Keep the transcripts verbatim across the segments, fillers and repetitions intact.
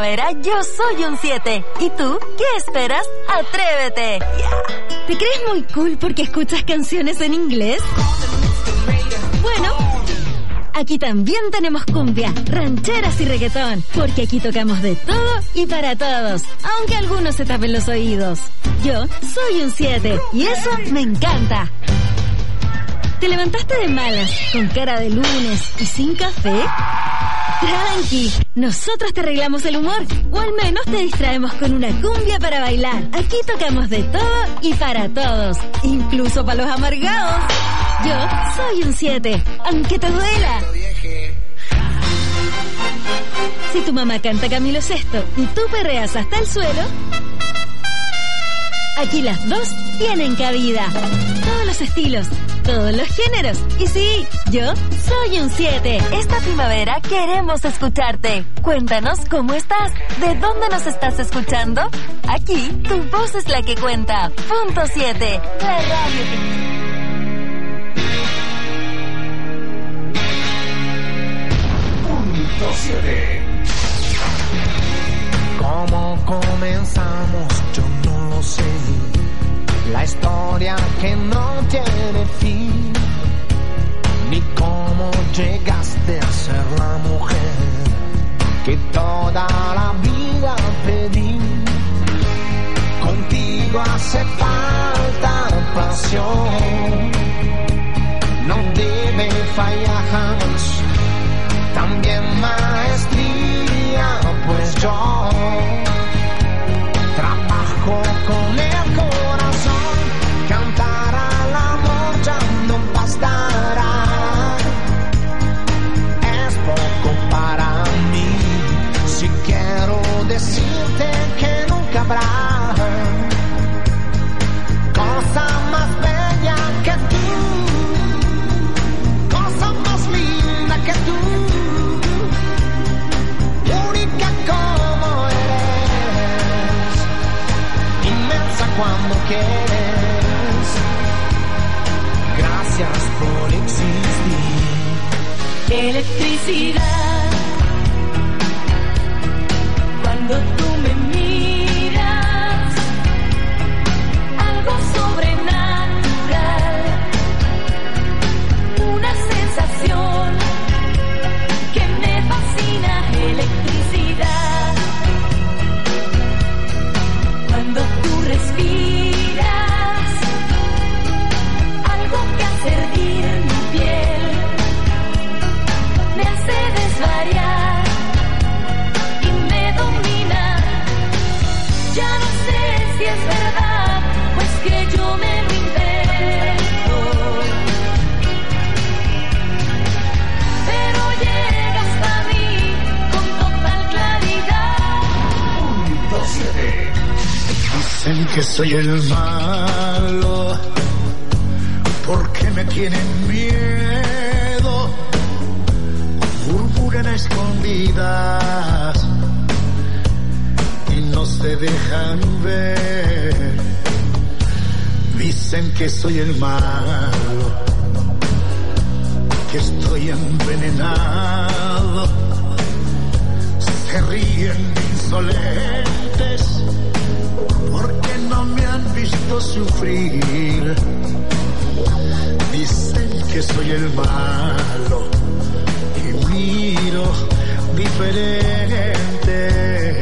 primavera yo soy un siete. ¿Y tú? ¿Qué esperas? ¡Atrévete! Yeah. ¿Te crees muy cool porque escuchas canciones en inglés? Bueno, aquí también tenemos cumbia, rancheras y reggaetón, porque aquí tocamos de todo y para todos, aunque algunos se tapen los oídos. Yo soy un siete y eso me encanta. ¿Te levantaste de malas, con cara de lunes y sin café? Tranqui, nosotros te arreglamos el humor, o al menos te distraemos con una cumbia para bailar. Aquí tocamos de todo y para todos, incluso para los amargados. Yo soy un siete, aunque te duela. Si tu mamá canta Camilo Sesto y tú perreas hasta el suelo, aquí las dos tienen cabida. Todos los estilos, todos los géneros. Y sí, yo soy un siete. Esta primavera queremos escucharte. Cuéntanos cómo estás, de dónde nos estás escuchando. Aquí tu voz es la que cuenta. Punto siete, la radio que... siete. ¿Cómo comenzamos? Yo no lo sé. La historia que no tiene fin. Ni cómo llegaste a ser la mujer que toda la vida pedí. Contigo hace falta pasión. No debe fallar jamás. También maestría, pues yo trabajo con el corazón. Cantar al amor ya no bastará. Es poco para mí. Si quiero decirte que nunca habrá cosa más bella que tú, cosa más linda que tú. Como eres, inmensa cuando quieres. Gracias por existir. Electricidad, cuando tú me miras, algo sobrenatural, una sensación que me fascina. Electricidad, cuando tú respiras, algo que hace hervir mi piel, me hace desvariar y me domina. Ya no sé si es verdad, pues que yo me lo invento, pero llega hasta mí con total claridad. Punto siete. Dicen que soy el malo, porque me tienen miedo. Murmuran a escondidas y no se dejan ver. Dicen que soy el malo, que estoy envenenado. Se ríen insolentes porque no me han visto sufrir. Dicen que soy el malo y miro diferente.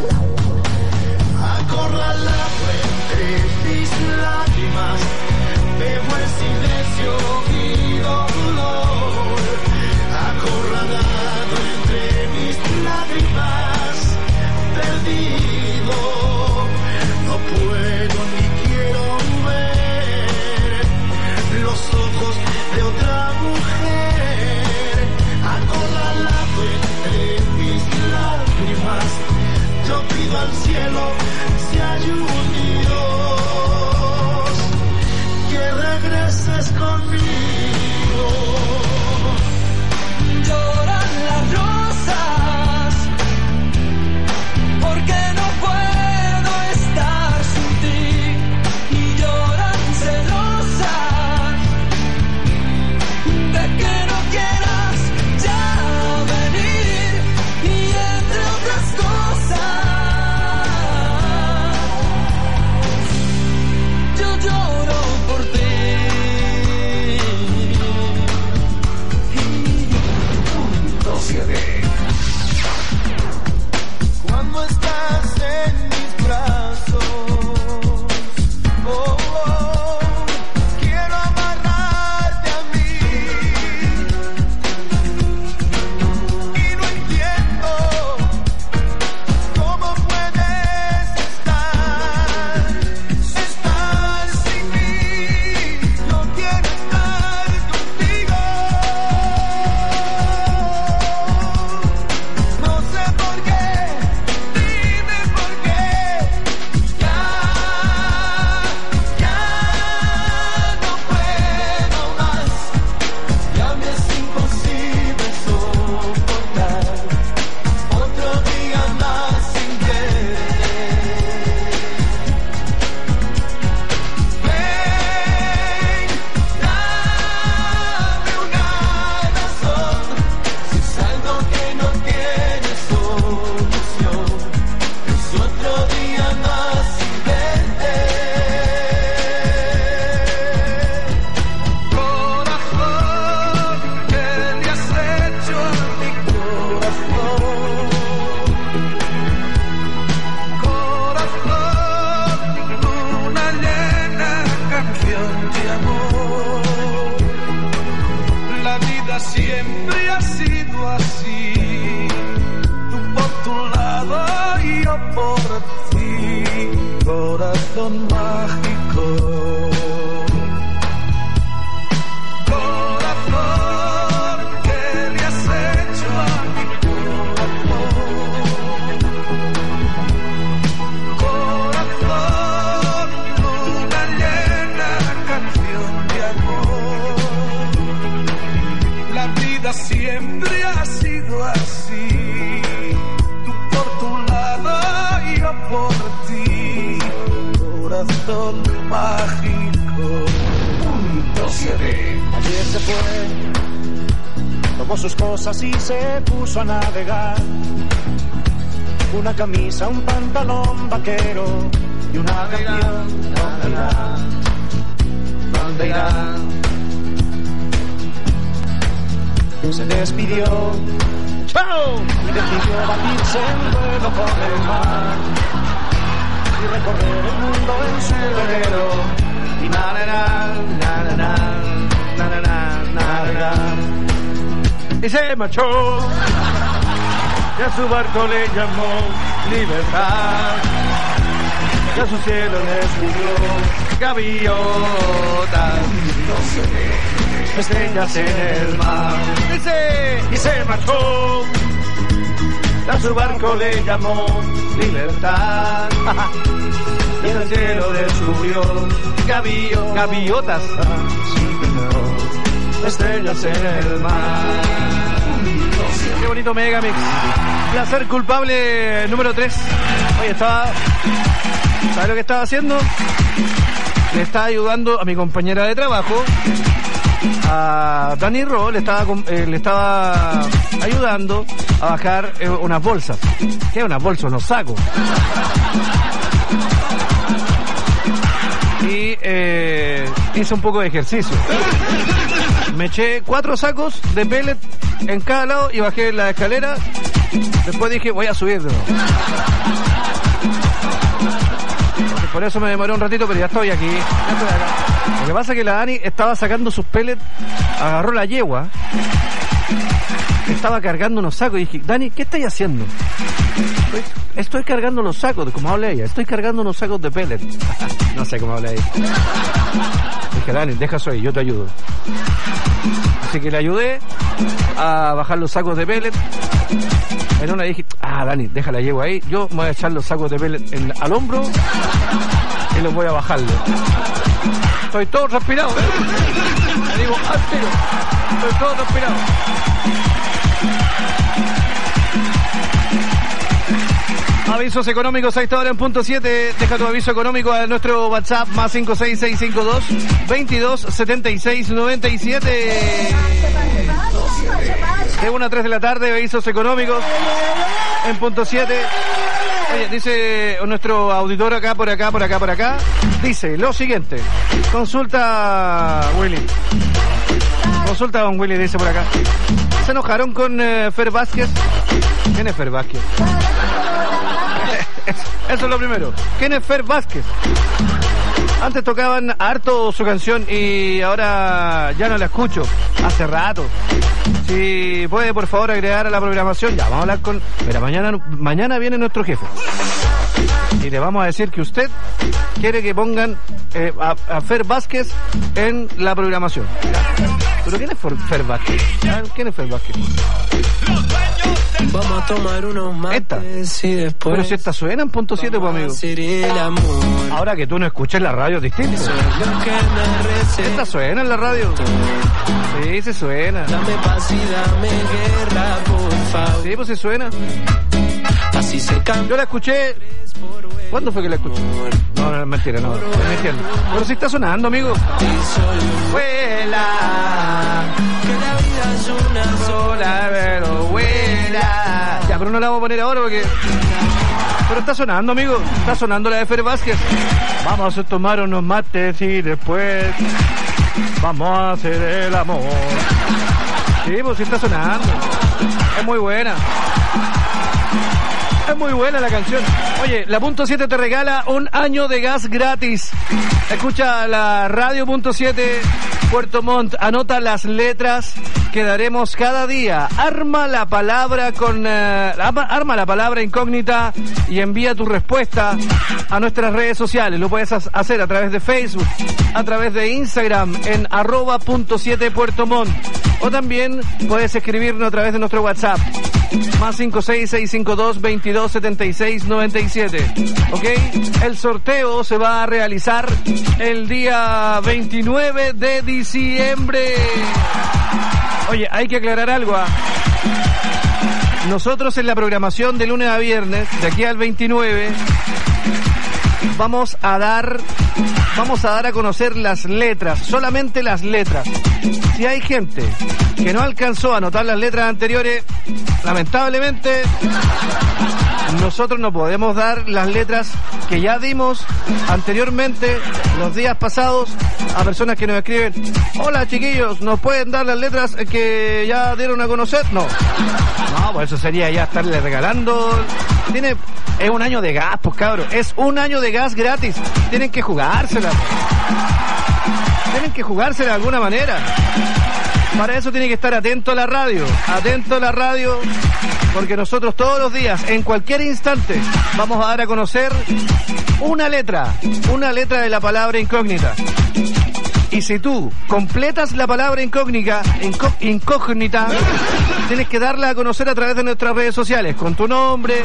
Acorralado entre mis lágrimas, veo el silencio y dolor. Acorralado entre mis lágrimas, perdido. No puedo ni quiero ver los ojos de otra mujer. Acorralado entre mis lágrimas, yo pido al cielo si hay un Dios que regreses conmigo. Lloran las rosas porque no puedo estar sin ti, y lloran celosas de que no quieras ya venir, y entre otras cosas vida siempre ha sido así. Tú por tu lado y yo por ti. Corazón mágico. Corazón, ¿qué le has hecho a mi corazón? Corazón, una llena canción de amor. La vida siempre ha sido así. Tú por tu lado y yo por ti. Corazón mágico. Punto siete. Ayer se fue, tomó sus cosas y se puso a navegar. Una camisa, un pantalón vaquero y una canción. ¿Dónde irá? ¿Dónde irá? Se despidió. ¡Chao! Y decidió batirse en vuelo por el mar y recorrer el mundo en su velero. Y na na na na na na na na na na. Y se marchó. Y a su barco le llamó libertad. Y a su cielo le subió gaviotas. Estrellas en el mar. Dice, y se marchó. A su barco le llamó libertad. Y en el cielo descubrió gavillo, gaviotas. Estrellas en el mar. Qué bonito Megamix. Placer culpable número tres. Oye, estaba... ¿Sabes lo que estaba haciendo? Le estaba ayudando a mi compañera de trabajo, a Dani Ro, le estaba, eh, le estaba ayudando a bajar eh, unas bolsas. ¿Qué es unas bolsas? Unos sacos. Y eh, hice un poco de ejercicio. Me eché cuatro sacos de pellet en cada lado y bajé la escalera. Después dije, voy a subir de nuevo. Por eso me demoré un ratito, pero ya estoy aquí. Ya estoy acá. Lo que pasa es que la Dani estaba sacando sus pellets, agarró la yegua, estaba cargando unos sacos y dije, Dani, ¿qué estáis haciendo? Estoy, estoy cargando los sacos, como habla ella, estoy cargando unos sacos de pellets. No sé cómo habla ella. Dije, Dani, deja eso ahí, yo te ayudo. Así que le ayudé a bajar los sacos de pellets. En una dije, ah, Dani, deja la yegua ahí, yo me voy a echar los sacos de pellets en, al hombro y los voy a bajarle. Estoy todo transpirado, ¿eh? Le digo, al tiro. Estoy todo transpirado. Avisos económicos a esta hora en punto siete. Deja tu aviso económico a nuestro WhatsApp más cinco seis seis cinco dos veintidós setenta y seis noventa y siete. De una a tres de la tarde, avisos económicos en punto siete. Oye, dice nuestro auditor acá, por acá, por acá, por acá. Dice lo siguiente. Consulta, Willy. Consulta, don Willy, dice por acá. ¿Se enojaron con eh, Fer Vázquez? ¿Quién es Fer Vázquez? Eso es lo primero. ¿Quién es Fer Vázquez? Antes tocaban harto su canción y ahora ya no la escucho. Hace rato. Si puede, por favor, agregar a la programación. Ya, vamos a hablar con... Mira, mañana, mañana viene nuestro jefe. Y le vamos a decir que usted quiere que pongan eh, a, a Fer Vázquez en la programación. ¿Pero quién es Fer Vázquez? ¿Quién es Fer Vázquez? Vamos a tomar unos mates y después... Pero si esta suena en punto siete, pues, amigo. Ahora que tú no escuchas la radio, es distinto. Esta suena en la radio. Sí, se suena. Dame paz y dame guerra, por favor. Sí, pues se suena. Así se cambia. Yo la escuché... ¿Cuándo fue que la escuché? No, no, es mentira, no. Estoy mintiendo. Pero si está sonando, amigo. Vuela. Que la vida es una sola, pero vuela. Ya, pero no la vamos a poner ahora porque... Pero está sonando, amigo. Está sonando la de Fer Vázquez. Vamos a tomar unos mates y después vamos a hacer el amor. Sí, pues sí está sonando. Es muy buena. Es muy buena la canción. Oye, la punto siete te regala un año de gas gratis. Escucha la radio punto siete Puerto Montt. Anota las letras que que daremos cada día. Arma la palabra con uh, arma la palabra incógnita y envía tu respuesta a nuestras redes sociales. Lo puedes hacer a través de Facebook, a través de Instagram en arroba punto siete Puerto Montt, o también puedes escribirnos a través de nuestro WhatsApp más cinco seis seis cinco dos veintidós setenta y seis noventa y siete. Ok, el sorteo se va a realizar el día veintinueve de diciembre. Oye, hay que aclarar algo. ¿eh? Nosotros en la programación de lunes a viernes, de aquí al veintinueve, vamos a dar vamos a dar a conocer las letras, solamente las letras. Si hay gente que no alcanzó a anotar las letras anteriores, lamentablemente nosotros no podemos dar las letras que ya dimos anteriormente los días pasados a personas que nos escriben: hola chiquillos, ¿nos pueden dar las letras que ya dieron a conocer? No, no, pues eso sería ya estarle regalando. Tiene, es un año de gas, pues cabros, es un año de gas gratis. Tienen que jugársela, tienen que jugársela de alguna manera. Para eso tiene que estar atento a la radio, atento a la radio, porque nosotros todos los días, en cualquier instante, vamos a dar a conocer una letra, una letra de la palabra incógnita. Y si tú completas la palabra incógnita, incó, incógnita, tienes que darla a conocer a través de nuestras redes sociales, con tu nombre.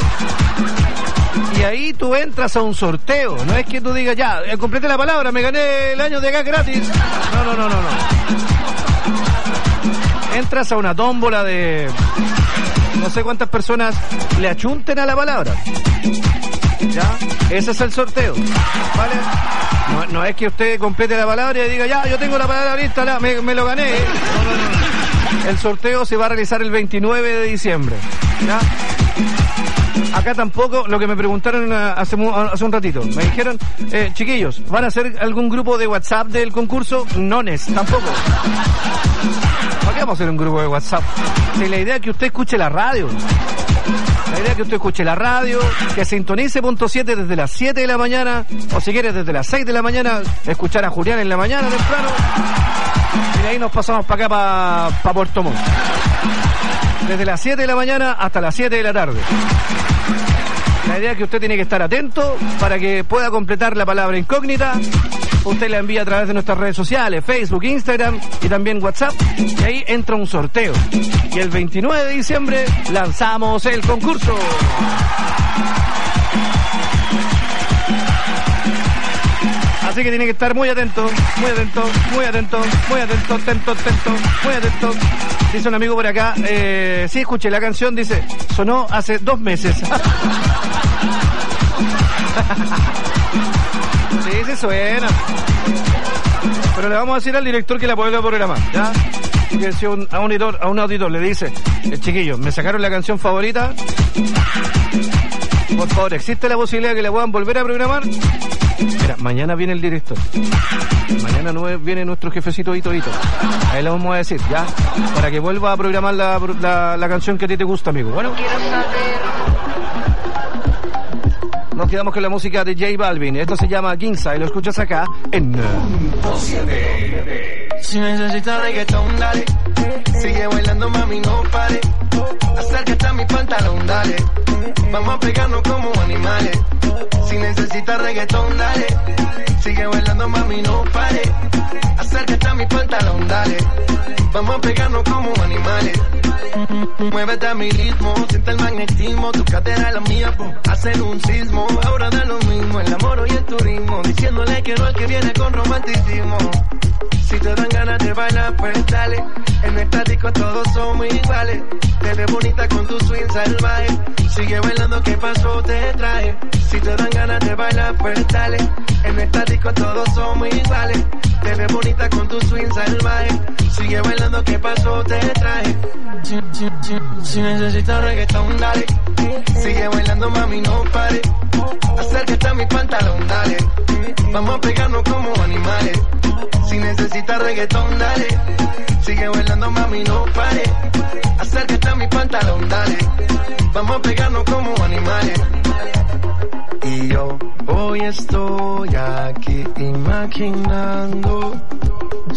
Y ahí tú entras a un sorteo. No es que tú digas, ya, completé la palabra, me gané el año de gas gratis. No, no, no, no, no. Entras a una tómbola de no sé cuántas personas le achunten a la palabra. ¿Ya? Ese es el sorteo. ¿Vale? No, no es que usted complete la palabra y diga, ya, yo tengo la palabra lista, la, me, me lo gané. No, no, no. El sorteo se va a realizar el veintinueve de diciembre. ¿Ya? Acá tampoco, lo que me preguntaron hace, hace un ratito, me dijeron, eh, chiquillos, ¿van a hacer algún grupo de WhatsApp del concurso? Nones, tampoco. ¿Para qué vamos a hacer un grupo de WhatsApp? Si la idea es que usted escuche la radio. La idea es que usted escuche la radio, que sintonice punto siete desde las siete de la mañana, o si quieres desde las seis de la mañana, escuchar a Julián en la mañana temprano, y de ahí nos pasamos para acá, para pa Puerto Montt. Desde las siete de la mañana hasta las siete de la tarde. La idea es que usted tiene que estar atento para que pueda completar la palabra incógnita. Usted la envía a través de nuestras redes sociales, Facebook, Instagram y también WhatsApp. Y ahí entra un sorteo. Y el veintinueve de diciembre lanzamos el concurso. Así que tiene que estar muy atento, muy atento, muy atento, muy atento, atento, atento, muy atento. Dice un amigo por acá, eh, sí, escuché la canción, dice, sonó hace dos meses. Sí, sí suena. Pero le vamos a decir al director que la puede programar, ¿ya? Que si un, a, un auditor, a un auditor le dice, el chiquillo, me sacaron la canción favorita, por favor, ¿existe la posibilidad que la puedan volver a programar? Mira, mañana viene el director. Mañana no viene nuestro jefecito Hito Hito. Ahí le vamos a decir, ¿ya? Para que vuelva a programar la, la, la canción que a ti te gusta, amigo. Bueno, nos quedamos con la música de J Balvin. Esto se llama Ginza y lo escuchas acá en punto siete. Si necesitas reggaetón, dale. Sigue bailando, mami, no pare. Acércate a mi pantalón, dale. Vamos a pegarnos como animales. Si necesitas reggaetón, dale. Sigue bailando, mami, no pare. Acércate a mi pantalón, dale. Vamos a pegarnos como animales. Muévete a mi ritmo, siente el magnetismo. Tu cadera es la mía, po, hacen un sismo. Ahora da lo mismo, el amor y el turismo. Diciéndole que no al que viene con romanticismo. Si te dan ganas de bailar, pues dale. En esta disco todos somos iguales. Te ves bonita con tu swing salvaje. Sigue bailando, ¿qué pasó? Te traje. Si te dan ganas de bailar, pues dale. En esta disco todos somos iguales. Te ves bonita con tu swing salvaje. Sigue bailando, ¿qué pasó? Te traje. Si, si, si, si necesitas reggaetón, dale. Sigue bailando, mami, no pare. Acércate a mi pantalón, dale. Vamos a pegarnos como animales. Si necesitas reggaetón, dale. Sigue bailando, mami, no pare. Acércate a mi pantalón, dale. Vamos a pegarnos como animales. Y yo hoy estoy aquí imaginando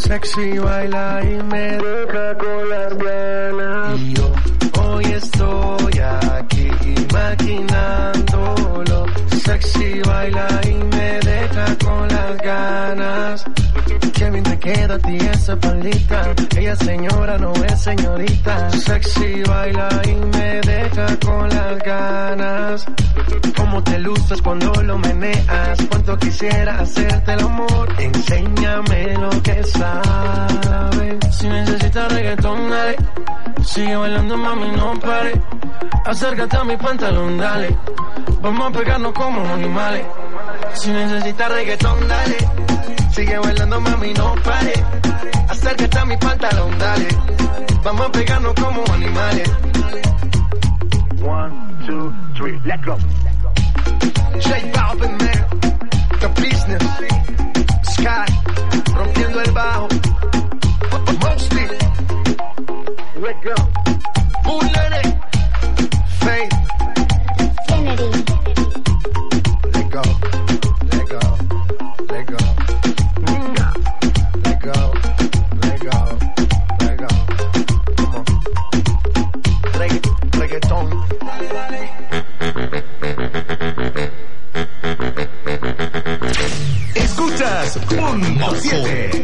sexy baila y me deja con las ganas. Y yo hoy estoy aquí imaginándolo. Sexy baila y me deja con las ganas. Qué bien te queda a ti esa palita. Ella señora no es señorita. Sexy baila y me deja con las ganas. Cómo te luces cuando lo meneas. Cuánto quisiera hacerte el amor. Enséñame lo que sabes. Si necesitas reggaetón, dale. Sigue bailando, mami, no pare. Acércate a mi pantalón, dale. Vamos a pegarnos como animales. Si necesitas reggaetón, dale. Sigue bailando, mami, no pare. Acércate a mi pantalón, dale. Vamos a pegarnos como animales. One, two, three, let's go. J Balvin, man. The business. Sky. Rompiendo el bajo. Mostly. Let's go. Bullet. Faith. Kennedy. Let go. Let go. Let go. Let go. Let go. Let go. Come on. Regga reggaeton. Escuchas Punto siete.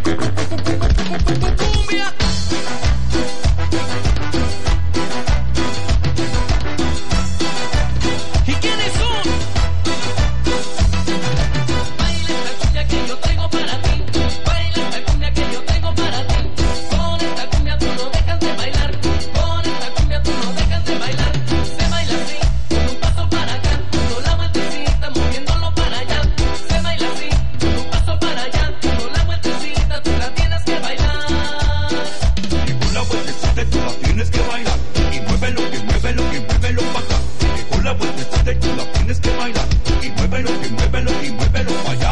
¿Y quiénes son? Baila esta cumbia que yo traigo para ti. Baila esta cumbia que yo traigo para ti. Con esta cumbia tú no dejas de bailar. Con esta cumbia tú no dejas de bailar. Se baila así, con un paso para acá. Con la vueltecita, moviéndolo para allá. Se baila así, con un paso para allá. Con la vueltecita tú la tienes que bailar. Y con la vueltecita tú la tienes que bailar. Y muévelo, que muévelo, que muévelo pa' acá. Y con la vueltecita tú la tienes que bailar. Y muévelo, que muévelo, y muévelo pa' allá.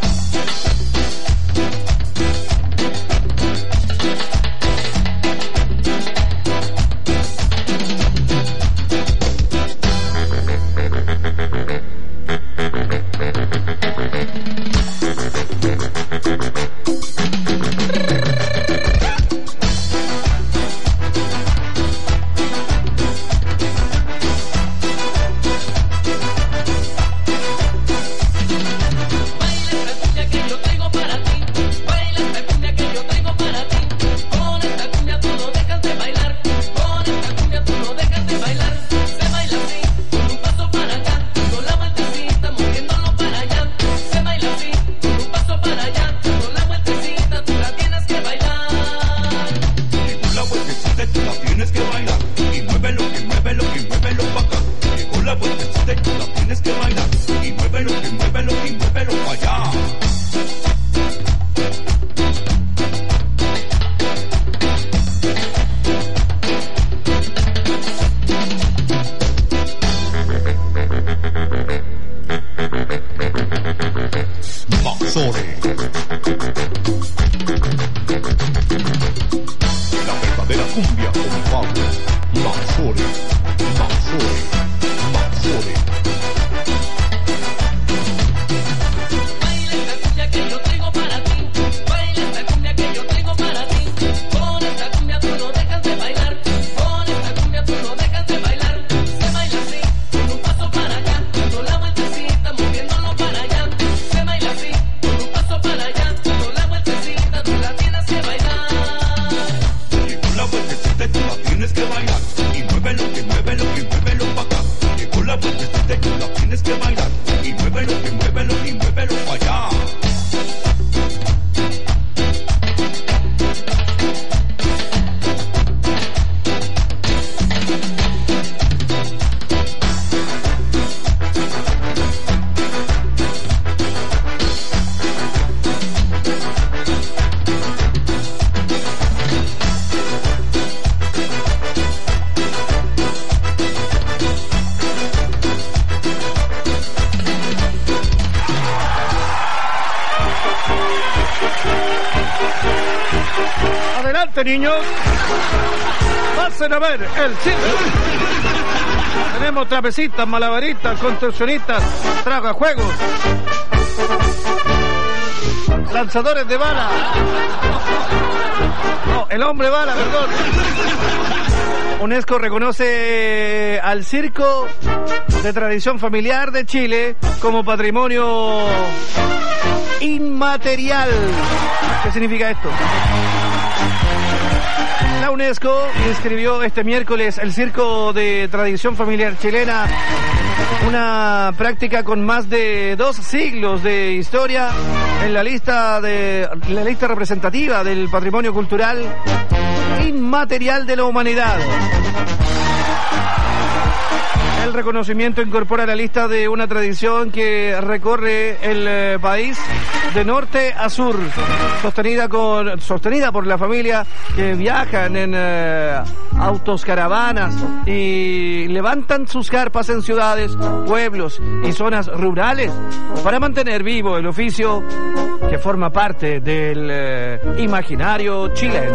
Baila esta cumbia que yo traigo para ti. Baila esta cumbia que yo traigo para ti. Con esta cumbia tú no dejas de bailar. Con esta cumbia tú no dejas de bailar. Se baila así, con un paso para acá. Con la vueltecita, moviéndolo para allá. Se baila así, con un paso para allá. Con la vueltecita tú la tienes que bailar. Y con la vueltecita tú la tienes que bailar. Y muévelo, que muévelo, que muévelo pa' acá. Y con la vueltecita tú la tienes que bailar. Y muévelo, que muévelo, y muévelo pa' allá. Maxore. La verdadera cumbia con Pablo. Maxore. Maxore. Maxore. Baila esta cumbia que yo traigo para ti. Baila esta cumbia que yo traigo para ti. Con esta cumbia tú no dejas de bailar. Con esta cumbia tú no dejas de bailar. Se baila así, con un paso para acá. Con la vueltecita, moviéndolo para allá. Se baila así, con un paso para allá. Con la vueltecita tú la tienes que bailar. Y con la vueltecita tú la tienes que bailar. Y muévelo, que muévelo, que muévelo pa' acá. Y con la vueltecita tú la tienes que bailar. Y muévelo, que muévelo, y muévelo pa' allá. Adelante, niños. Pasen a ver el cine. Tenemos trapecitas, malabaristas, contorsionistas, tragajuegos, lanzadores de bala. El hombre bala, perdón. UNESCO reconoce al circo de tradición familiar de Chile como patrimonio inmaterial. ¿Qué significa esto? La UNESCO inscribió este miércoles el circo de tradición familiar chilena, una práctica con más de dos siglos de historia, en la lista de la lista representativa del patrimonio cultural inmaterial de la humanidad. El reconocimiento incorpora la lista de una tradición que recorre el eh, país de norte a sur, sostenida con sostenida por la familia que viajan en eh, autos caravanas y levantan sus carpas en ciudades, pueblos y zonas rurales para mantener vivo el oficio que forma parte del eh, imaginario chileno.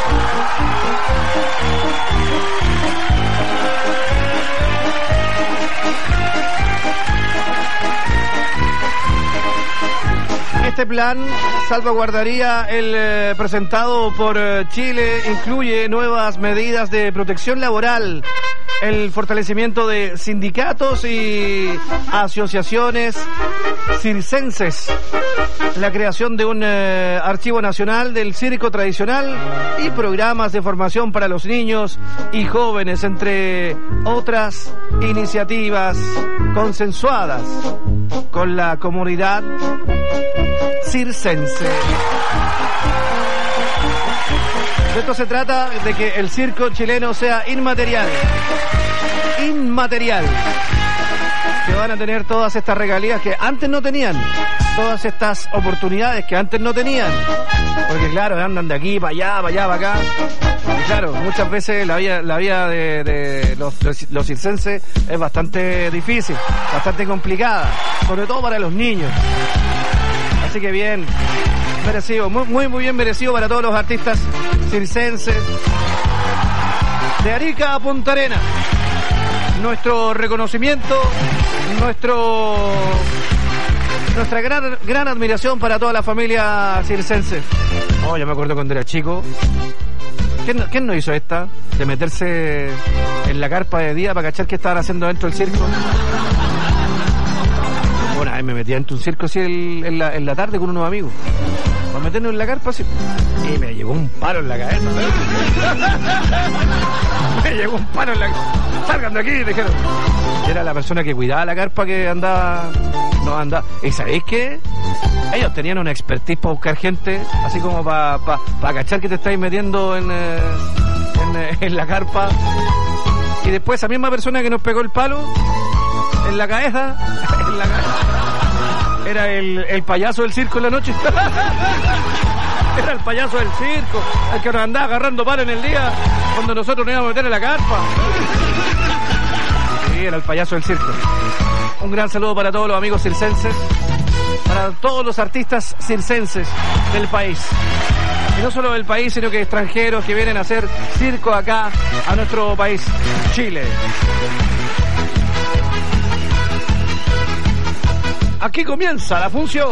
Este plan salvaguardaría el eh, presentado por eh, Chile, incluye nuevas medidas de protección laboral, el fortalecimiento de sindicatos y asociaciones circenses, la creación de un eh, archivo nacional del circo tradicional y programas de formación para los niños y jóvenes, entre otras iniciativas consensuadas con la comunidad circense. De esto se trata, de que el circo chileno sea inmaterial. Inmaterial. Que van a tener todas estas regalías que antes no tenían. Todas estas oportunidades que antes no tenían. Porque claro, andan de aquí para allá, para allá, para acá. Y claro, muchas veces la vida, la vida de, de los, los circenses es bastante difícil, bastante complicada. Sobre todo para los niños. Así que bien, merecido, muy, muy, muy bien merecido para todos los artistas circenses de Arica a Punta Arenas. Nuestro reconocimiento, nuestro nuestra gran, gran admiración para toda la familia circense. Oh, yo me acuerdo cuando era chico. ¿Quién, ¿Quién no hizo esta? De meterse en la carpa de día para cachar qué estaban haciendo dentro del circo. Una vez me metí dentro de un circo así en, en, la, en la tarde con unos amigos. Para meternos en la carpa así. Y me llegó un palo en la cabeza. Me llegó un palo en la cabeza. Salgan de aquí, dijeron. Era la persona que cuidaba la carpa que andaba. No andaba. ¿Y sabéis qué? Ellos tenían una expertise para buscar gente, así como para pa, pa cachar que te estáis metiendo en, eh, en, eh, en la carpa. Y después esa misma persona que nos pegó el palo en la cabeza, en la cabeza era el, el payaso del circo en la noche. Era el payaso del circo, el que nos andaba agarrando palo en el día cuando nosotros nos íbamos a meter en la carpa. Sí, era el payaso del circo. Un gran saludo para todos los amigos circenses, para todos los artistas circenses del país. Y no solo del país, sino que extranjeros que vienen a hacer circo acá, a nuestro país, Chile. Aquí comienza la función.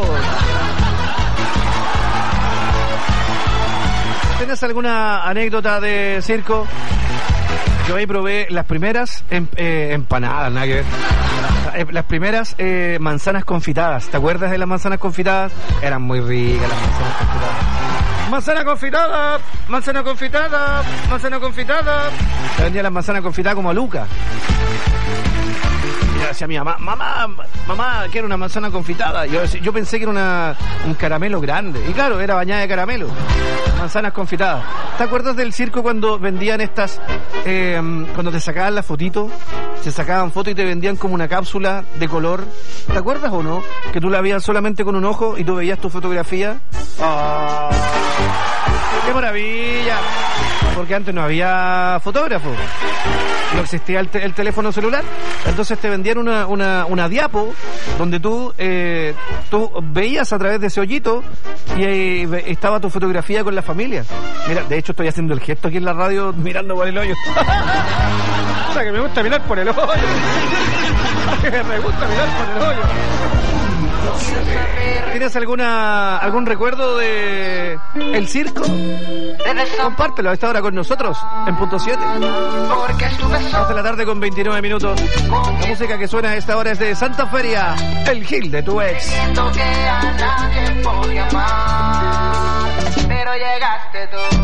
¿Tienes alguna anécdota de circo? Yo ahí probé las primeras em, eh, empanadas, nada que ver. Las primeras eh, manzanas confitadas. ¿Te acuerdas de las manzanas confitadas? Eran muy ricas las manzanas confitadas. Manzana confitada, manzana confitada, manzana confitada. Te vendía las manzanas confitadas como a Luca. Y yo decía a mi mamá, mamá, mamá, quiero una manzana confitada. Yo, yo pensé que era una, un caramelo grande. Y claro, era bañada de caramelo. Manzanas confitadas. ¿Te acuerdas del circo cuando vendían estas, eh, cuando te sacaban la fotito? Se sacaban fotos y te vendían como una cápsula de color. ¿Te acuerdas o no? Que tú la veías solamente con un ojo y tú veías tu fotografía. ¡Oh! ¡Qué maravilla! Porque antes no había fotógrafo. No existía el, te- el teléfono celular. Entonces te vendían una, una, una diapo donde tú, eh, tú veías a través de ese hoyito y eh, estaba tu fotografía con la familia. Mira, de hecho estoy haciendo el gesto aquí en la radio mirando por el hoyo. O sea, que me gusta mirar por el hoyo. Que me gusta mirar por el hoyo. ¿Tienes alguna algún recuerdo de el circo? Compártelo a esta hora con nosotros en punto siete. dos de la tarde con veintinueve minutos. La música que suena a esta hora es de Santa Feria, El Gil de tu ex. Siento que a nadie podía amar, pero llegaste tú.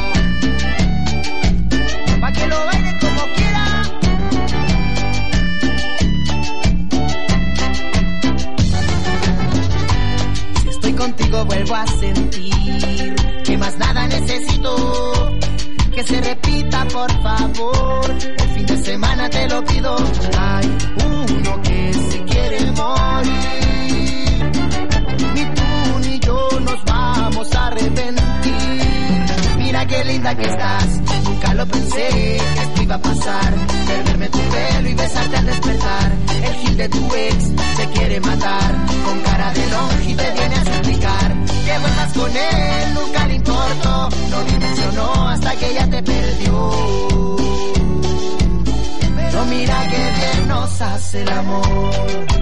Pa' que lo bailes como quiera. Si estoy contigo vuelvo a sentir que más nada necesito. Que se repita por favor, el fin de semana te lo pido. Hay uno que se quiere morir, ni tú ni yo nos vamos a arrepentir. Mira qué linda que estás, nunca lo pensé que esto iba a pasar. Perderme tu pelo y besarte al despertar. El Gil de tu ex se quiere matar, con cara de longe te viene a suplicar que vuelvas con él, nunca le importó. No dimensionó hasta que ella te perdió. Pero mira que bien nos hace el amor.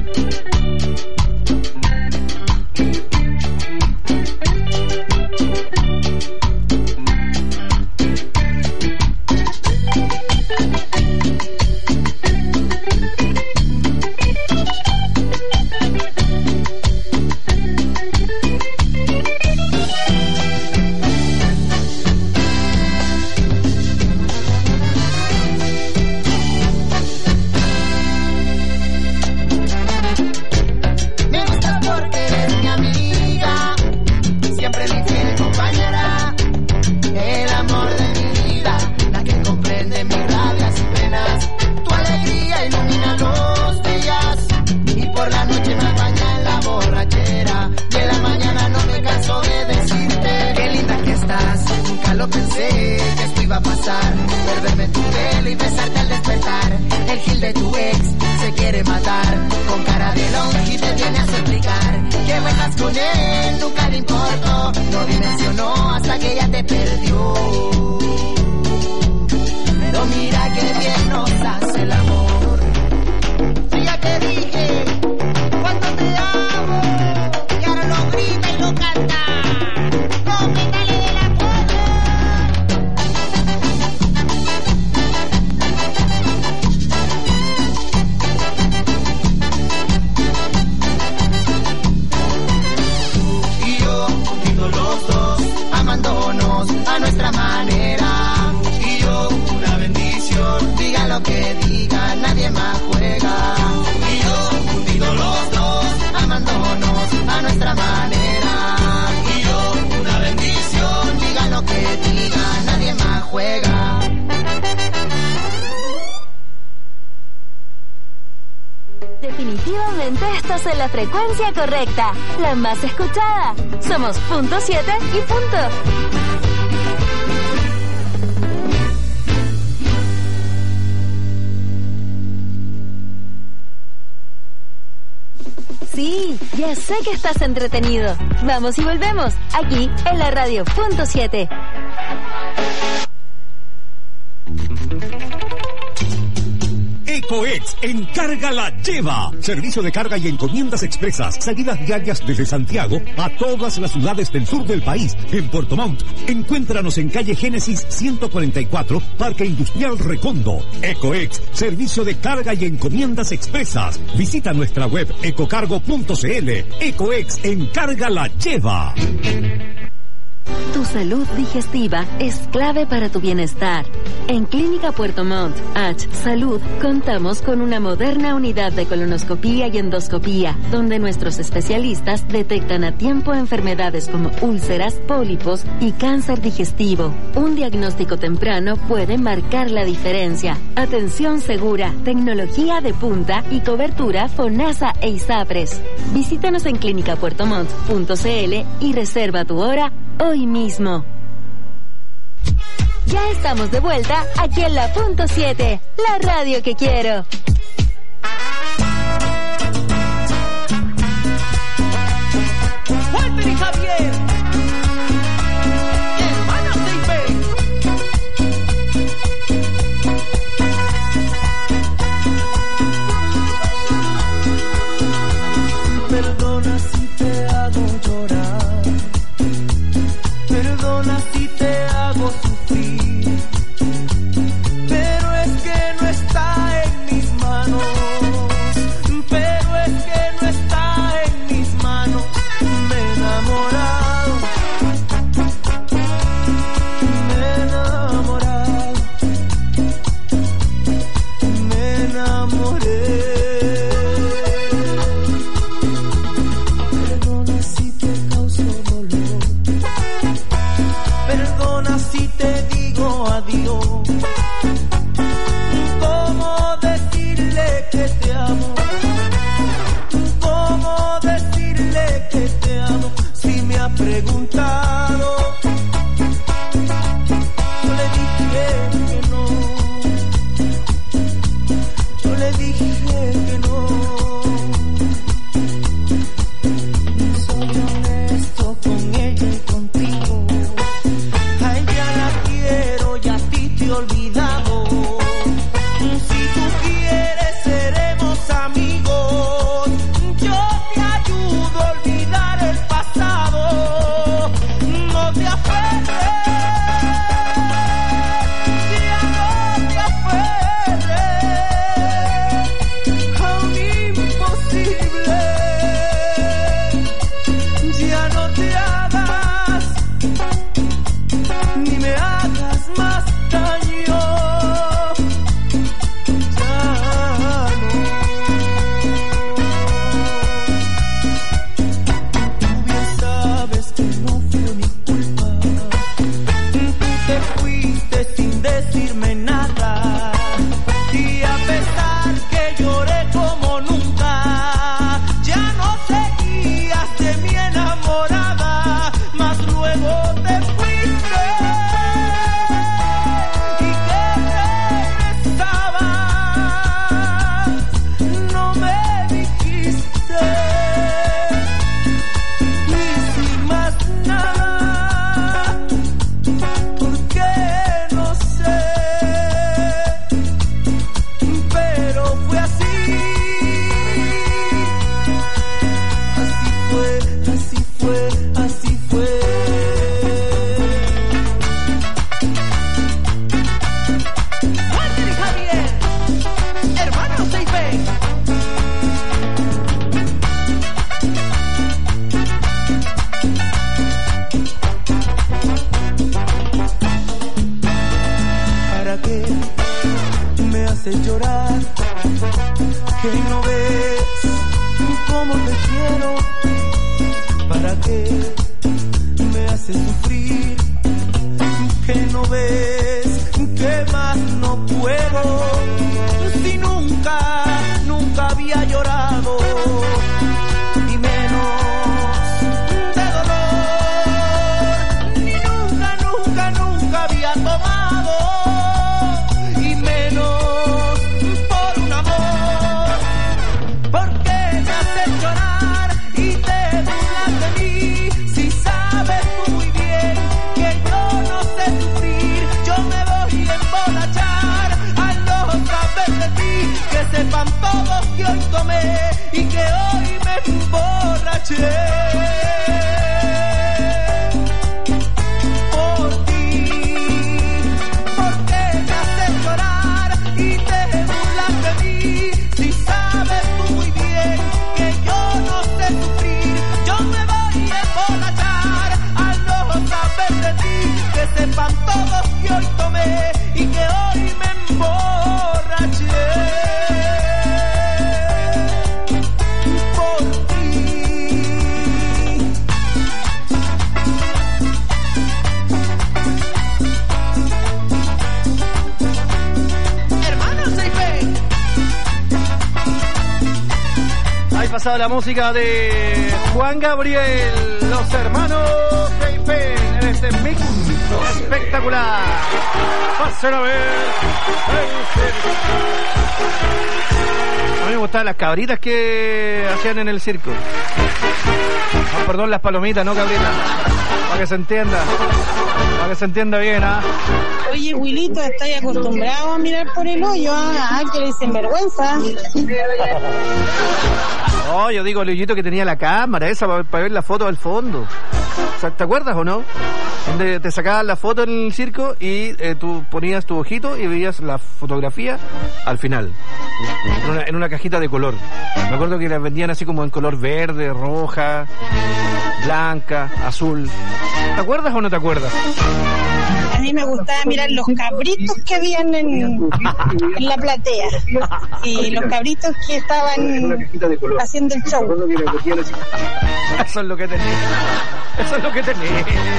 Definitivamente estás en la frecuencia correcta, la más escuchada. Somos punto siete y punto. Sí, ya sé que estás entretenido. Vamos y volvemos, aquí en la radio punto siete. EcoEx, encarga la lleva. Servicio de carga y encomiendas expresas. Salidas diarias desde Santiago a todas las ciudades del sur del país. En Puerto Montt, encuéntranos en calle Génesis ciento cuarenta y cuatro, Parque Industrial Recondo. EcoEx, servicio de carga y encomiendas expresas. Visita nuestra web ecocargo punto cl. EcoEx, encarga la lleva. Tu salud digestiva es clave para tu bienestar. En Clínica Puerto Montt, H Salud, contamos con una moderna unidad de colonoscopía y endoscopía, donde nuestros especialistas detectan a tiempo enfermedades como úlceras, pólipos y cáncer digestivo. Un diagnóstico temprano puede marcar la diferencia. Atención segura, tecnología de punta y cobertura FONASA e ISAPRES. Visítanos en clínica puerto montt punto cl y reserva tu hora hoy mismo. Ya estamos de vuelta aquí en la punto siete, la radio que quiero. Walter y Javier, hermanos de I P. Perdona si te hago sufrir, pero es que no está en mis manos, pero es que no está en mis manos. Me he enamorado, me he enamorado, me enamoré. Perdona si te causo dolor, perdona si te digo adiós. ¿Cómo decirle que te amo? ¿Cómo decirle que te amo? Si me ha preguntado, yo le dije que no, yo le dije que no. Soy honesto con ella y contigo. A ella la quiero y a ti te he olvidado. Si tú quieres seremos amigos. Yo te ayudo a olvidar el pasado. No te aferres, ya no te aferres a un imposible. Ya no te hagas ni me hagas más daño. Ya no. Tú bien sabes que no fue mi culpa. Tú te fuiste sin decirme nada. Y a pesar que lloré como nunca, ya no seguías de mi enamorada. Mas luego te fuiste y que regresabas. No me dijiste ni sin más nada, porque no sé, pero fue así, así fue, así fue, así fue. Walter y Javier, hermanos de I P. ¿Para qué me haces llorar? Que no ves cómo te quiero. ¿Para qué me haces sufrir? Que no ves que más no puedo. Si nunca, nunca había llorado, y menos de dolor. Ni nunca, nunca, nunca había tomado, y menos por un amor. ¿Por qué me haces llorar y te burlas de mí? Si sabes muy bien que yo no sé sufrir. Yo me voy a emborrachar al no saber de ti. Que sepan todos que hoy tomé y que hoy me emborraché. Por ti, ¿por qué me haces llorar y te burlas de mí? Si sabes muy bien que yo no sé sufrir. Yo me voy a emborrachar al no saber de ti. Que sepan todos que hoy tomé y que hoy me emborraché. Por ti. Hermanos de I P. Ahí pasaba la música de Juan Gabriel, los hermanos de I P en este mix espectacular. Pasen a ver. A mí me gustaban las cabritas que hacían en el circo. Ah, perdón, las palomitas, no cabritas. Para que se entienda. Para que se entienda bien, ¿ah? Oye, Wilito, ¿estás acostumbrado a mirar por el hoyo? Ah, que eres sinvergüenza. Oh, yo digo, Luyito, que tenía la cámara esa para, para ver la foto del fondo. ¿Te acuerdas o no? Donde te sacaban la foto en el circo y eh, tú ponías tu ojito y veías la fotografía al final. En una, en una cajita de color. Me acuerdo que las vendían así como en color verde, roja, blanca, azul. ¿Te acuerdas o no te acuerdas? A mí me gustaba mirar los cabritos que habían en, en la platea. Y los cabritos que estaban haciendo el show. Eso es lo que tenía. Eso es lo que tenía.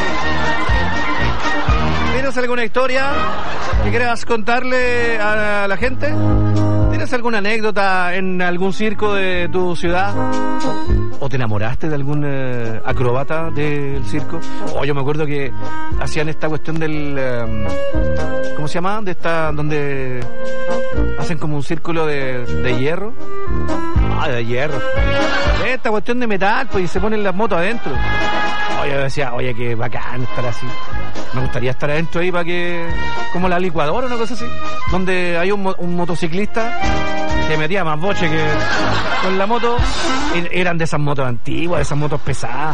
¿Tienes alguna historia que quieras contarle a la gente? ¿Tienes alguna anécdota en algún circo de tu ciudad? ¿O te enamoraste de algún eh, acróbata del circo? O oh, yo me acuerdo que hacían esta cuestión del... Eh, ¿cómo se llama? De esta, donde hacen como un círculo de, de hierro. Ah, de hierro. Esta cuestión de metal, pues, y se ponen las motos adentro. Oye, yo decía, oye, qué bacán estar así. Me gustaría estar adentro ahí para que... como la licuadora o una cosa así. Donde hay un, un motociclista que metía más boche que con la moto. Y eran de esas motos antiguas, de esas motos pesadas.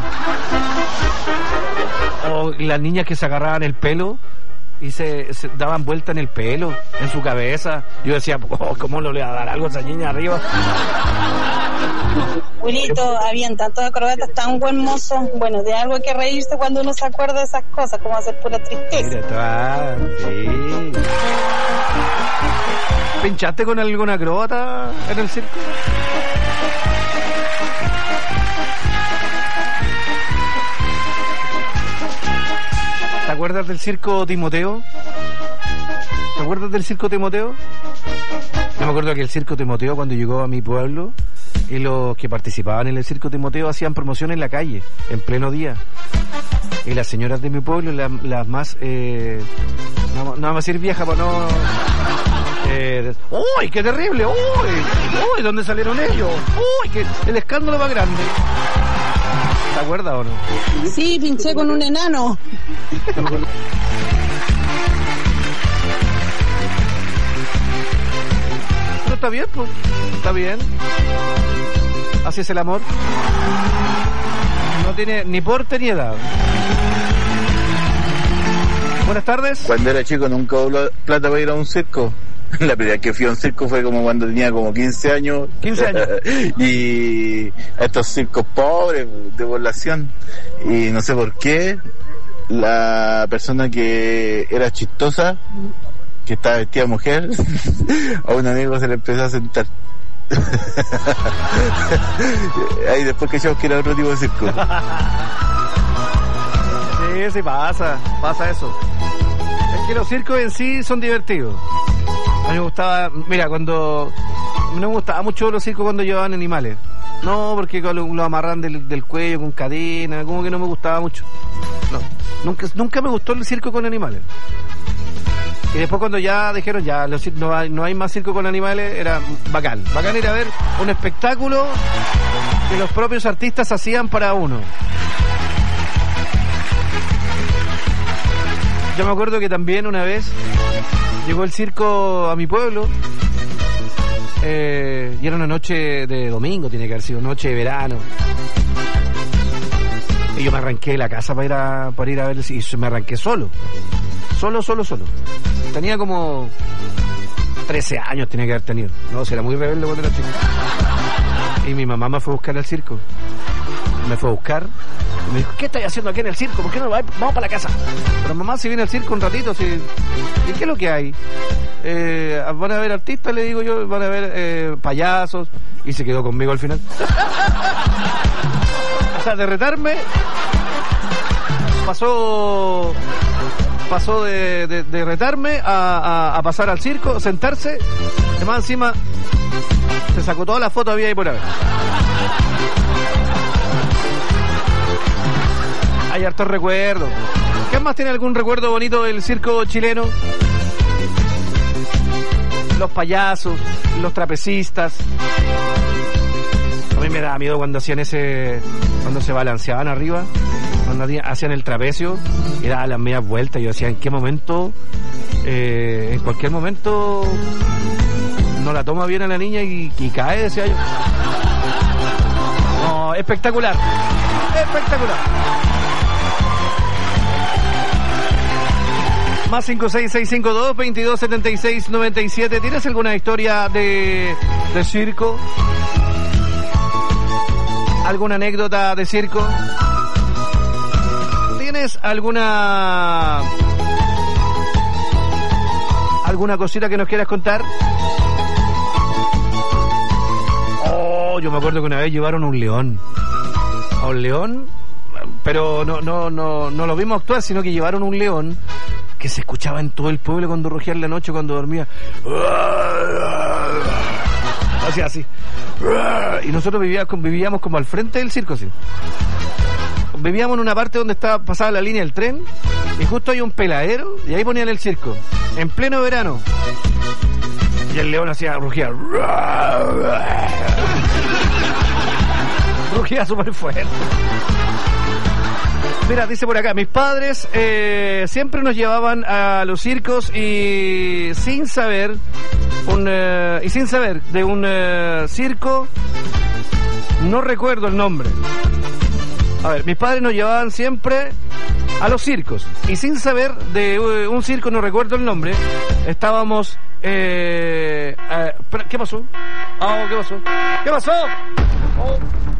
O las niñas que se agarraban el pelo y se, se daban vuelta en el pelo, en su cabeza. Yo decía, oh, ¿cómo no le va a dar algo a esa niña arriba? Wilito, habían tantos acrobatas tan buen mozos. Bueno, de algo hay que reírse cuando uno se acuerda de esas cosas, como hacer pura tristeza. Mira, está, sí. ¿Pinchaste con algún acróbata en el circo? ¿Te acuerdas del circo Timoteo? ¿Te acuerdas del circo Timoteo? Yo me acuerdo que el circo Timoteo, cuando llegó a mi pueblo, y los que participaban en el circo Timoteo hacían promoción en la calle, en pleno día. Y las señoras de mi pueblo, las, las más... Eh, no, no vamos a decir viejas para no... Eh, ¡Uy, qué terrible! ¡Uy! ¡Uy, dónde salieron ellos! ¡Uy, qué, el escándalo más grande! ¿Te acuerdas o no? Sí, pinché con un enano. Pero está bien, pues. Está bien. Así es el amor. No tiene ni porte ni edad. Buenas tardes. Cuando era chico nunca hubo plata para ir a un circo. La primera vez que fui a un circo fue como cuando tenía como quince años. quince años. Y estos circos pobres de población. Y no sé por qué la persona que era chistosa, que estaba vestida de mujer, a un amigo se le empezó a sentar. Ahí después que yo que era otro tipo de circo. Sí, sí pasa, pasa eso. Es que los circos en sí son divertidos. A mí me gustaba, mira, cuando... No me gustaba mucho los circos cuando llevaban animales. No, porque lo, lo amarran del, del cuello con cadena, como que no me gustaba mucho. No, nunca, nunca me gustó el circo con animales. Y después cuando ya dijeron, ya los, no, hay, no hay más circo con animales, era bacán. Bacán ir a ver un espectáculo que los propios artistas hacían para uno. Yo me acuerdo que también una vez llegó el circo a mi pueblo, eh, y era una noche de domingo, tiene que haber sido noche de verano. Y yo me arranqué de la casa para ir a, para ir a ver, y me arranqué solo. Solo, solo, solo. Tenía como trece años, tenía que haber tenido. No, era muy rebelde cuando era chico. Y mi mamá me fue a buscar al circo. Me fue a buscar y me dijo, ¿qué estás haciendo aquí en el circo? ¿Por qué no vamos para la casa? Pero mamá, si viene al circo un ratito, si... ¿y qué es lo que hay? Eh, van a ver artistas, le digo yo, van a ver eh, payasos. Y se quedó conmigo al final. O sea, de retarme, pasó... pasó de, de, de retarme a, a, a pasar al circo, sentarse, además encima se sacó toda la foto había ahí por haber. Hay hartos recuerdos. ¿Quién más tiene algún recuerdo bonito del circo chileno? Los payasos, los trapecistas. A mí me daba miedo cuando hacían ese, cuando se balanceaban arriba, cuando hacían el trapecio y daban las medias vueltas. Yo decía, ¿en qué momento? Eh, en cualquier momento no la toma bien a la niña y, y cae, decía yo. No, espectacular, espectacular. Más cinco seis seis cinco dos, veintidós setenta y seis noventa y siete. ¿Tienes alguna historia de, de circo? ¿Alguna anécdota de circo? ¿Tienes alguna alguna cosita que nos quieras contar? Oh, yo me acuerdo que una vez llevaron un león. A un león, pero no, no, no, no lo vimos actuar, sino que llevaron un león que se escuchaba en todo el pueblo cuando rugía en la noche, cuando dormía. Hacía así. Y nosotros vivíamos, vivíamos como al frente del circo, así. Vivíamos en una parte donde estaba pasada la línea del tren y justo hay un peladero y ahí ponían el circo en pleno verano y el león hacía rugía rugía súper fuerte. Mira, dice por acá, mis padres eh, siempre nos llevaban a los circos y sin saber un eh, y sin saber de un eh, circo, no recuerdo el nombre. A ver, mis padres nos llevaban siempre a los circos y sin saber de uh, un circo, no recuerdo el nombre, estábamos... Eh, eh, ¿Qué pasó? Oh, ¿qué pasó? ¿Qué pasó? Oh.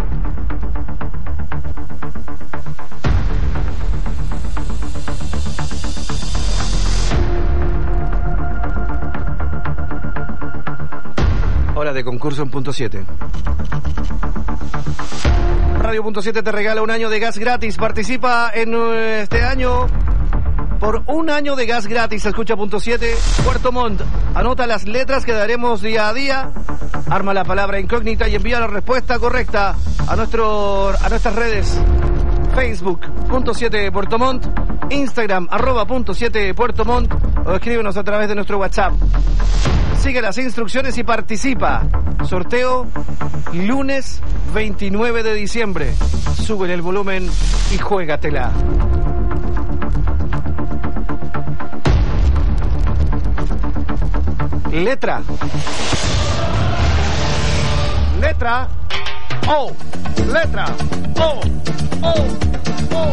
Hora de concurso en punto siete. Radio punto siete te regala un año de gas gratis. Participa en este año por un año de gas gratis. Escucha punto siete, Puerto Montt. Anota las letras que daremos día a día. Arma la palabra incógnita y envía la respuesta correcta a nuestro a nuestras redes. Facebook, punto siete Puerto Montt. Instagram, arroba punto siete Puerto Montt. O escríbenos a través de nuestro WhatsApp. Sigue las instrucciones y participa. Sorteo lunes veintinueve de diciembre. Súbele el volumen y juégatela. Letra. Letra. O. Letra. O. O. O.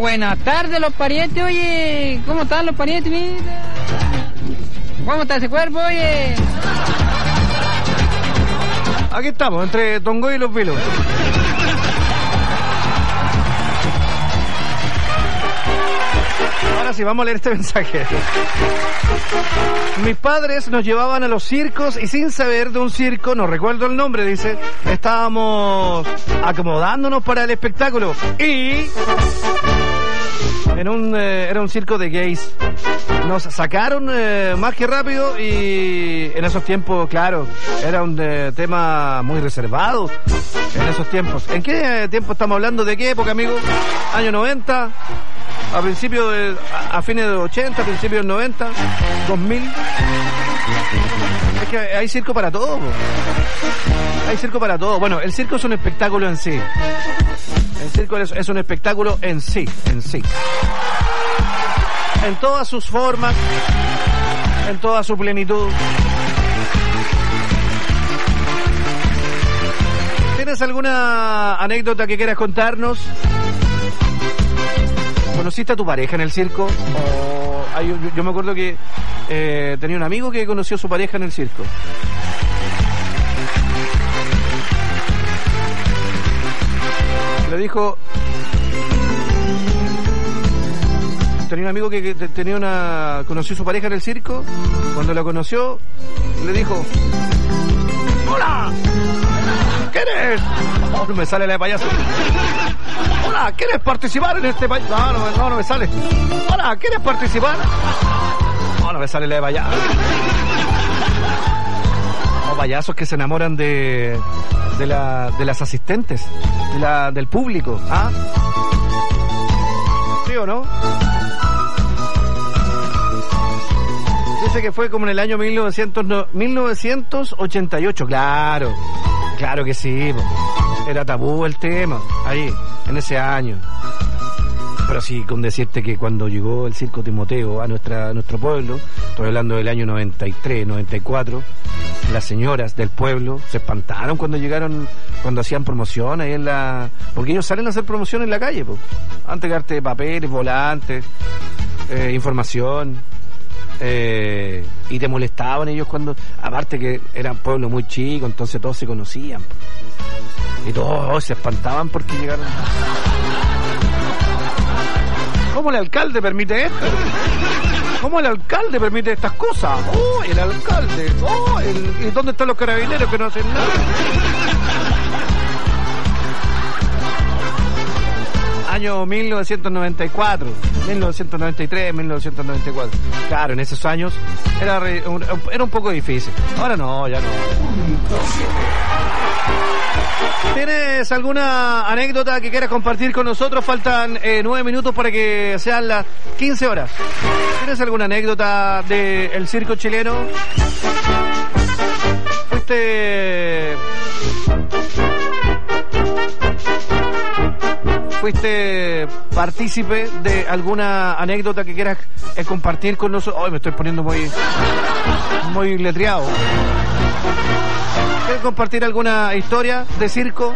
buenas tardes, los parientes, oye. ¿Cómo están los parientes? Mira. ¿Cómo está ese cuerpo, oye? Aquí estamos, entre Tongoy y los Vilos. Ahora sí, vamos a leer este mensaje. Mis padres nos llevaban a los circos y sin saber de un circo, no recuerdo el nombre, dice, estábamos acomodándonos para el espectáculo y en un eh, era un circo de gays. Nos sacaron eh, más que rápido y en esos tiempos, claro, era un eh, tema muy reservado en esos tiempos. ¿En qué eh, tiempo estamos hablando? ¿De qué época, amigo? ¿Año noventa? A principios de, a, a fines de los ochenta, a principios del noventa, dos mil. Es que hay circo para todo, po. Hay circo para todo. Bueno, el circo es un espectáculo en sí. El circo es, es un espectáculo en sí, en sí. En todas sus formas, en toda su plenitud. ¿Tienes alguna anécdota que quieras contarnos? ¿Conociste a tu pareja en el circo? O hay, yo, yo me acuerdo que eh, tenía un amigo que conoció a su pareja en el circo. Le dijo... Tenía un amigo que, que tenía una conoció a su pareja en el circo. Cuando la conoció, le dijo... ¡Hola! ¿Quién eres? Oh, no me sale la de payaso. Hola, ¿quieres participar en este payaso? No, no, no, no me sale. Hola, ¿quieres participar? No, no me sale la de payaso. Oh, payasos que se enamoran de de, la, de las asistentes, de la, del público. ¿Ah? ¿Sí o no? Dice que fue como en el año mil novecientos, no, mil novecientos ochenta y ocho, claro. Claro que sí, po. Era tabú el tema, ahí, en ese año. Pero sí, con decirte que cuando llegó el Circo Timoteo a, nuestra, a nuestro pueblo, estoy hablando del año noventa y tres, noventa y cuatro, las señoras del pueblo se espantaron cuando llegaron, cuando hacían promoción ahí en la... Porque ellos salen a hacer promoción en la calle, po. Antes de darte papeles, volantes, eh, información... Eh, y te molestaban ellos cuando, aparte que era un pueblo muy chico, entonces todos se conocían y todos oh, se espantaban porque llegaron. ¿Cómo el alcalde permite esto? ¿Cómo el alcalde permite estas cosas? Oh, el alcalde, oh, el, ¿y dónde están los carabineros que no hacen nada? Año mil novecientos noventa y cuatro, mil novecientos noventa y tres, mil novecientos noventa y cuatro. Claro, en esos años era, re, un, era un poco difícil. Ahora no, ya no. ¿Tienes alguna anécdota que quieras compartir con nosotros? Faltan eh, nueve minutos para que sean las quince horas. ¿Tienes alguna anécdota del circo chileno? Fuiste... ¿Fuiste partícipe de alguna anécdota que quieras eh, compartir con nosotros? Hoy me estoy poniendo muy muy letreado. ¿Quieres compartir alguna historia de circo?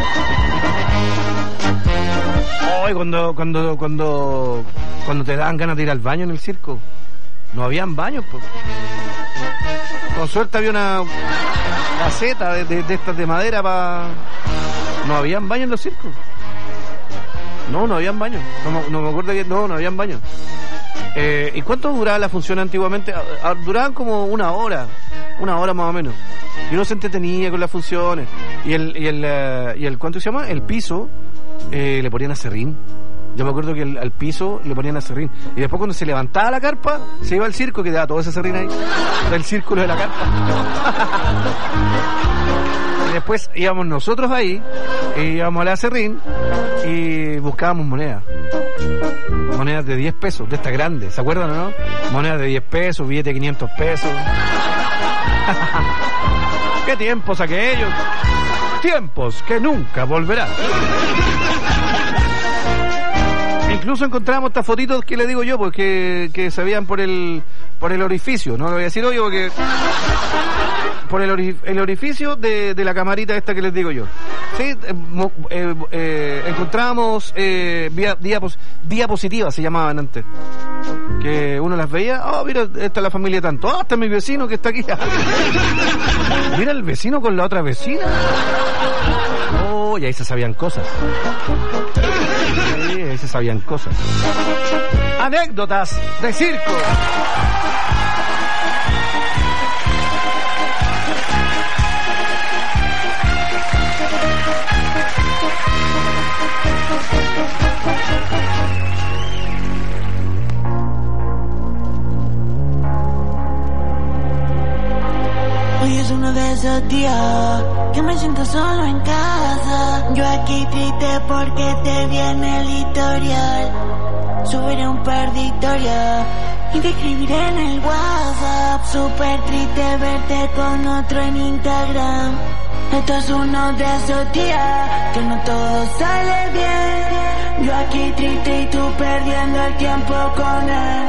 Hoy cuando cuando cuando cuando te dan ganas de ir al baño en el circo, no habían baños, pues. Con suerte había una caseta de, de, de estas de madera para... No habían baños en los circos. No, no habían baños. No, no me acuerdo que... No, no habían baños. Eh, ¿Y cuánto duraba la función antiguamente? Duraban como una hora. Una hora más o menos. Y uno se entretenía con las funciones. Y el... Y el, uh, y el ¿cuánto se llama? El piso eh, le ponían acerrín. Yo me acuerdo que el, al piso le ponían acerrín. Y después cuando se levantaba la carpa, se iba al circo y quedaba todo ese acerrín ahí. Del círculo de la carpa. Y después íbamos nosotros ahí, íbamos al acerrín y buscábamos monedas. Monedas de diez pesos, de estas grandes, ¿se acuerdan o no? Monedas de diez pesos, billetes de quinientos pesos. ¿Qué tiempos aquellos? Tiempos que nunca volverán. Incluso encontramos estas fotitos que le digo yo, porque que se veían por el por el orificio. No lo voy a decir hoy porque por el, ori- el orificio de, de la camarita esta que les digo yo. Sí, eh, mo- eh, eh, encontrábamos eh, via- diapos- diapositivas, se llamaban antes. Que uno las veía, oh, mira, esta es la familia tanto, ah, oh, este es mi vecino que está aquí. Mira el vecino con la otra vecina. Oh, y ahí se sabían cosas. Sí, ahí se sabían cosas. Anécdotas de circo. Hoy es uno de esos días que me siento solo en casa. Yo aquí triste porque te vi en el historial. Subiré un par de historias y te escribiré en el WhatsApp. Súper triste verte con otro en Instagram. Esto es uno de esos días que no todo sale bien. Yo aquí triste y tú perdiendo el tiempo con él.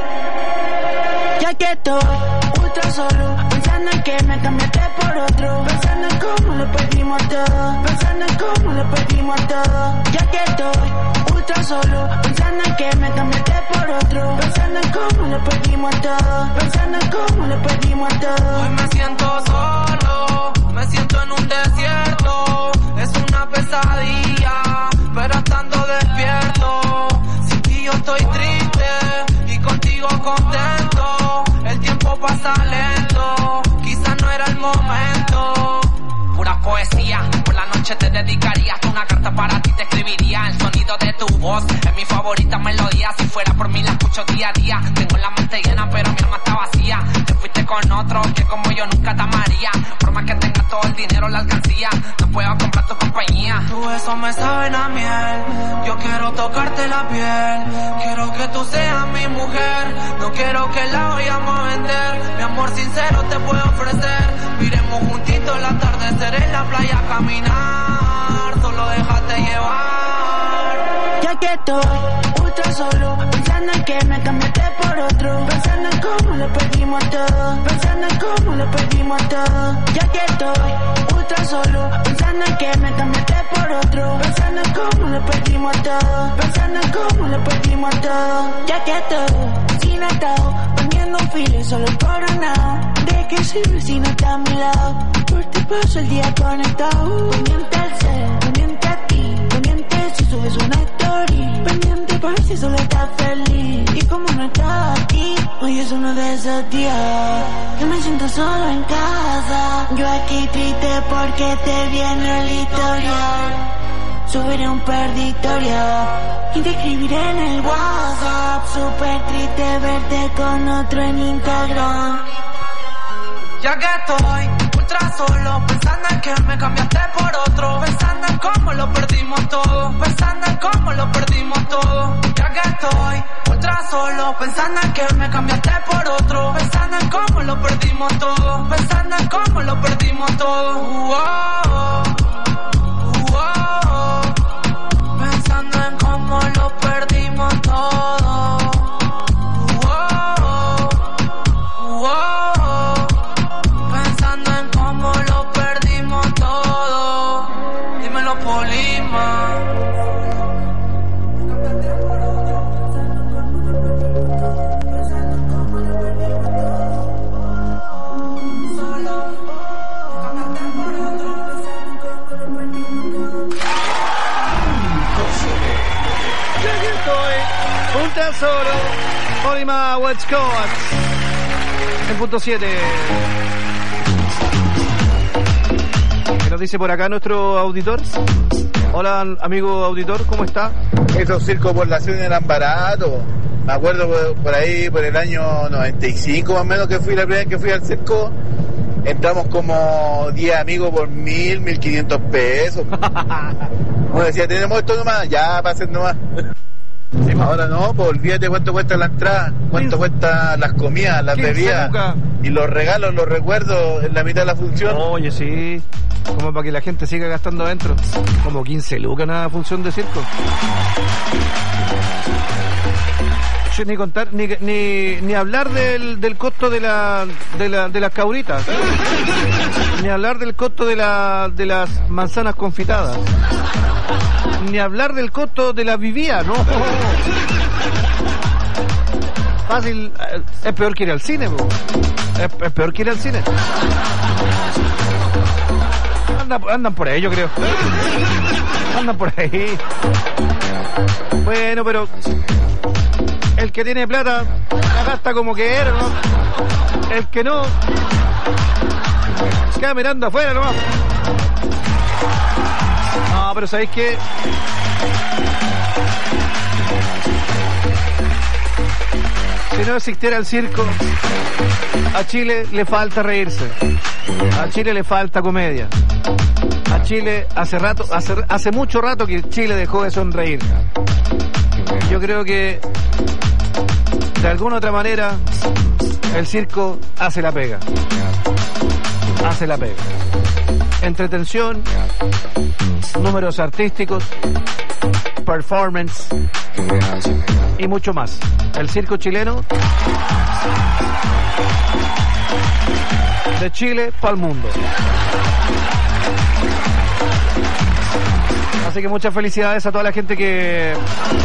Ya que estoy ultra solo, pensando en que me cambiaste por otro, pensando en cómo lo perdimos todo, pensando en cómo lo perdimos todo. Ya que estoy ultra solo, pensando en que me cambiaste por otro, pensando en cómo lo perdimos todo, pensando en cómo lo perdimos todo. Hoy me siento solo, me siento en un desierto, es una pesadilla, pero estando despierto, sin ti yo estoy triste y contigo contento. El tiempo pasa lento, quizás no era el momento. Pura poesía, por la noche te dedicaría una carta para ti, te escribiría. El sonido de tu voz es mi favorita melodía. Si fuera por mí la escucho día a día. Tengo la mente llena pero mi alma está vacía. Te fuiste con otro que como yo nunca te amaría. Por más que tenga todo el dinero la alcancía, no puedo comprar tu compañía. Tu besos me saben a miel, yo quiero tocarte la piel. Quiero que tú seas mi mujer, no quiero que la vayamos a vender. Mi amor sincero te puedo ofrecer. Miremos juntitos el atardecer en la playa a caminar. Solo déjate llevar. Ya que estoy ultra solo, pensando en que me cambiaste por otro, pensando en cómo lo perdimos todo, pensando en cómo lo perdimos todo. Ya que estoy ultra solo, pensando en que me cambiaste por otro, pensando en cómo lo perdimos todo, pensando en cómo lo perdimos todo. Ya que estoy sin atado, poniendo un filo solo coronado. ¿De qué sirve si no está a mi lado? Por ti paso el día conectado, pendiente al ser, pendiente a ti, pendiente si subes una story, pendiente para si solo estás feliz. Y como no estás aquí, hoy es uno de esos días que me siento solo en casa. Yo aquí triste porque te vi en el historial. Subiré un par de historias y te escribiré en el WhatsApp. Súper triste verte con otro en Instagram. Ya que estoy ultra solo, pensando en que me cambiaste por otro, pensando en cómo lo perdimos todo, pensando en cómo lo perdimos todo. Ya que estoy ultra solo, pensando en que me cambiaste por otro, pensando en cómo lo perdimos todo, pensando en cómo lo perdimos todo. Uh-oh, uh-oh, pensando en cómo lo perdimos todo. Uh-oh, uh-oh, pensando en cómo lo perdimos todo. Dímelo, Polima. Un tesoro, Polima Westcoat, en punto siete. ¿Qué nos dice por acá nuestro auditor? Hola, amigo auditor, ¿cómo está? Esos circos por la ciudad eran baratos. Me acuerdo por, por ahí, por el año noventa y cinco más o menos, que fui la primera vez que fui al circo. Entramos como diez amigos por mil, mil quinientos pesos. Uno decía, tenemos esto nomás, ya pasen nomás. Sí, ahora no, pues olvídate cuánto cuesta la entrada, cuánto cuesta las comidas, las bebidas y los regalos, los recuerdos en la mitad de la función. Oye, sí, como para que la gente siga gastando adentro. Como quince lucas una función de circo. Che, ni contar, ni, ni, ni hablar del, del costo de la, de la de las cauritas, ni hablar del costo de la de las manzanas confitadas, ni hablar del costo de la vivía, no. Fácil, es peor que ir al cine, po. Es, es peor que ir al cine. Andan, andan por ahí, yo creo. Andan por ahí. Bueno, pero el que tiene plata la gasta como que era, ¿no? El que no queda mirando afuera nomás. No, pero ¿sabéis qué? Si no existiera el circo, a Chile le falta reírse. A Chile le falta comedia. A Chile hace rato, hace, hace mucho rato que Chile dejó de sonreír. Yo creo que de alguna otra manera el circo hace la pega. Hace la pega. Entretención, números artísticos, performance y mucho más. El circo chileno, de Chile para el mundo. Así que muchas felicidades a toda la gente que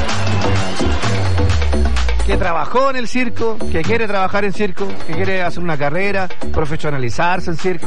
que trabajó en el circo, que quiere trabajar en circo, que quiere hacer una carrera, profesionalizarse en circo.